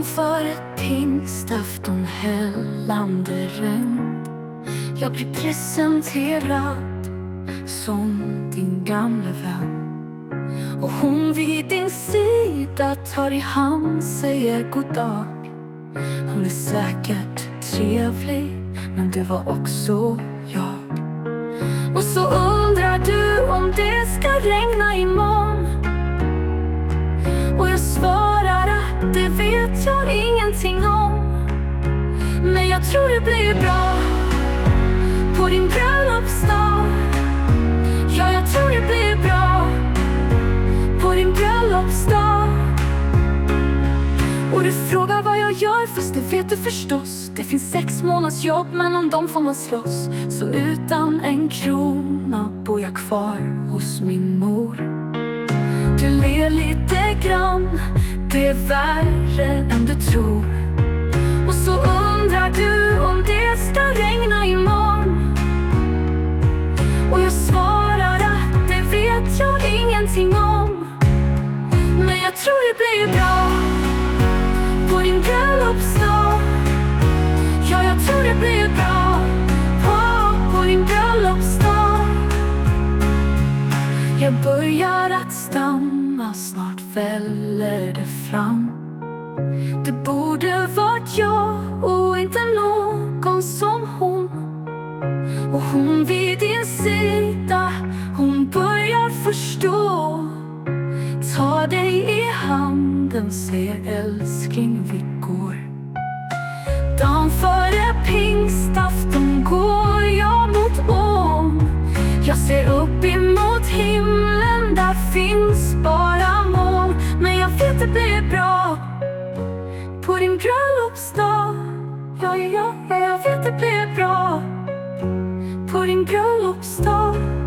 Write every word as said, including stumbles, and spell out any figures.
dagen före pingstafton hällande regn. Jag blir presenterad som din gamla vän. Och hon vid din sida tar i hand, säger god dag. Hon är säkert trevlig, men det var också jag. Och så undrar du om det ska regna imorgon. Och jag svarar att det vet jag ingenting om. Men jag tror det blir bra på din bröllopsdag. Ja, jag tror det blir bra på din bröllopsdag. Och du frågar vad jag gör, fast det vet du förstås. Det finns sex månaders jobb, men om dem får man slåss. Så utan en krona bor jag kvar hos min mor. Du ler lite grann, det är värre än du tror. Och så undrar du om det ska regna imorgon. Och jag svarar att det vet jag ingenting om. Men jag tror det blir bra på din bröllopsdag. Ja, jag tror det blir bra på, på din bröllopsdag. Jag börjar att stamma, snart väller det fram. Det borde varit jag och inte någon som hon. Och hon vid din sida, hon börjar förstå. Ta dig i handen, säger älskling, vi går. Dagen före pingstafton går jag mot ån. Jag ser upp emot himlen, där finns bara moln. Men jag vet det blir bra på din bröllopsdag. Ja, ja, ja, jag vet det blir bra på din bröllopsdag.